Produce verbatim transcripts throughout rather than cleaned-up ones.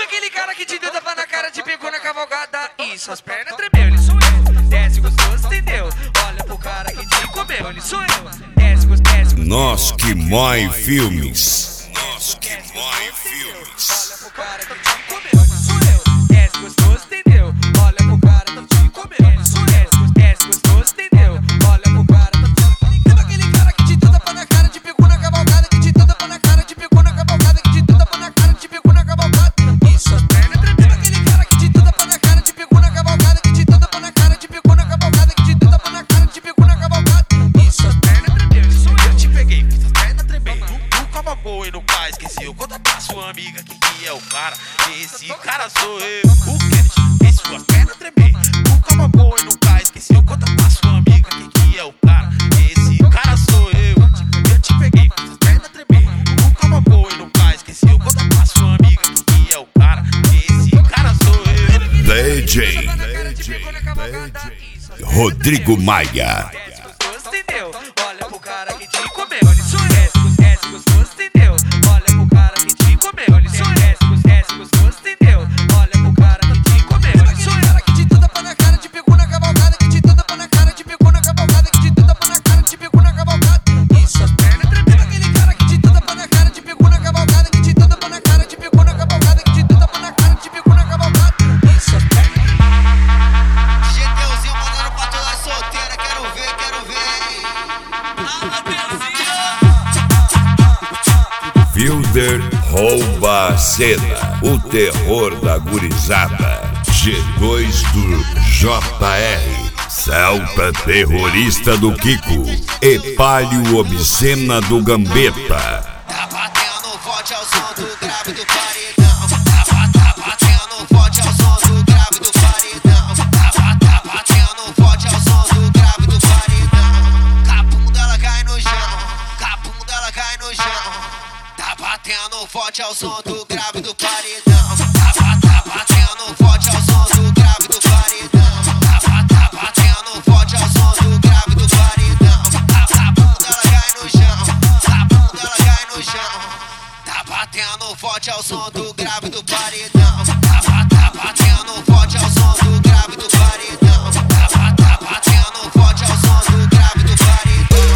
aquele cara que te deu tapa na cara, te pegou na cavalgada e suas pernas tremeu, ele sou eu. Desce gostoso, entendeu? Olha pro cara que te comeu, ele sou eu. Desce gostoso. Nós que mói filmes. Nós que mói filmes. Olha pro cara que te comeu, ele sou eu. Desce gostoso, entendeu? Olha pro cara que te comeu, ele sou eu. Desce gostoso, entendeu? Olha pro cara que te comeu. Aquele cara que te deu tapa na cara, te pegou na cavalgada, que te deu tapa na cara, te pegou na cavalgada, que te deu tapa na cara, te pegou na cavalgada e suas pernas tremeu. Aquele cara que te deu tapa na cara, te pegou na cavalgada, que te deu tapa na cara, te pegou na cavalgada, que te deu tapa na cara, te pegou na cavalgada e suas pernas tremeu. Ele sou eu, te peguei, fiz suas pernas tremer. Tu cavalgou e nunca esqueceu. Conta pra sua amiga que que é o cara. Esse cara sou eu. O Kennedy fez suas pernas tremer. Tu cavalgou e nunca esqueceu. Conta pra sua amiga que que é o cara. Esse cara sou eu. Eu te peguei, fiz suas pernas tremer. Tu cavalgou e nunca esqueceu. Conta pra sua amiga que que é o cara. Esse cara sou eu. D J Rodrigo Maia. Desce gostoso, entendeu? Olha pro cara que te comeu, ele sou eu. Desce gostoso, entendeu? Olha pro cara que te comeu, ele sou eu. Desce gostoso, entendeu? Olha pro cara que te comeu, ele sou eu. Cara que te deu tapa na cara, te pegou na cavalgada, que te deu tapa na cara, te pegou na cavalgada, que te deu tapa na cara, te pegou na cavalgada e suas pernas tremeu. Aquele cara que te deu tapa na cara, te pegou na cavalgada, que te deu tapa na cara, te pegou na cavalgada, que te deu tapa na cara, te pegou na cavalgada e suas pernas. Geteuzinho mandando pra toda solteira, quero ver, quero ver. Alô, Fielder rouba a cena. O terror da gurizada. G dois do J R. Celta terrorista do Kiko. E Palio obscena do Gambetta. Tá batendo forte ao som do grave do paredão. Tá, tá batendo forte ao som do grave do paredão. Tá, tá batendo forte ao som do grave do paredão. Capum dela cai no chão, capum dela cai no chão. Tá batendo forte ao som do grave do paredão. Tá, tá batendo forte ao som do grave do paredão. Tá, tá batendo forte ao som do grave do paredão. Tá, capum dela cai no chão, capum dela cai no chão. Tá batendo forte ao som do grave do paredão. Tá, tá batendo forte ao som do grave do paredão. Tá, tá batendo forte ao som do grave do paredão.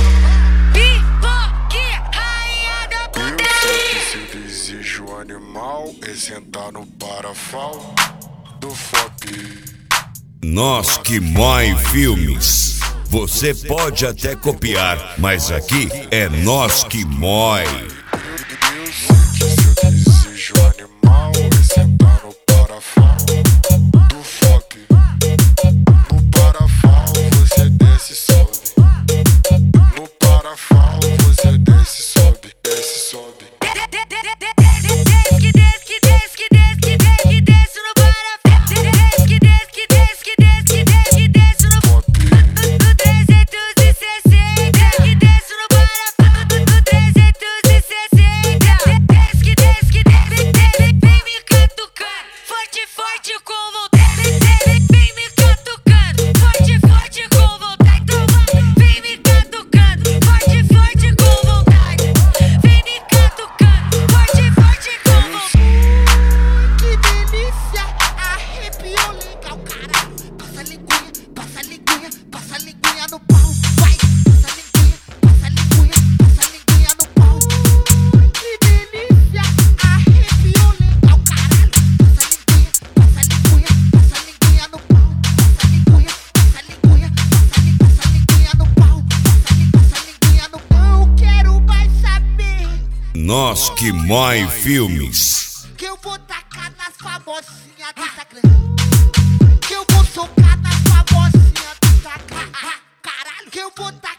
Pipoque, rainha da putaria. Se desejo animal é sentar no parafal do F O P. Nós que mói filmes. Você pode até copiar, mas aqui é nós que mói. Eu sei que seu desejo animal é sentar no parafal do F O P. No parafal você desce e sobe. No parafal você desce e sobe, desce e sobe. Desce que desce que desce que desce que desce que desce no parafal. Desce que desce que desce que desce que desce que desce no no trezentos e sessenta. Que desce no parafal no trezentos e sessenta. Desce que desce que desce vem me catucando forte forte com vontade. Vem me catucando forte forte com vontade. Vem me catucando forte forte com vontade. Vem me catucando forte forte com vontade. Que delícia, arrepiou legal, caralho. Passa a linguinha, passa a linguinha, passa a linguinha no pau. Vai, passa a linguinha, passa a linguinha, passa a linguinha no pau. Que delícia, arrepiou legal, caralho. Passa a linguinha, passa a linguinha, passa a linguinha no pau. Passa a linguinha, passa a linguinha, passa a linguinha, passa a linguinha no pau. Passa a linguinha, passa a linguinha no pau. Eu quero mais saber Nós que mói filmes. que eu vou tacar nas famosinhas do Instagram. Que eu vou socar nas famosinhas do Instagram. Caralho, que eu vou tacar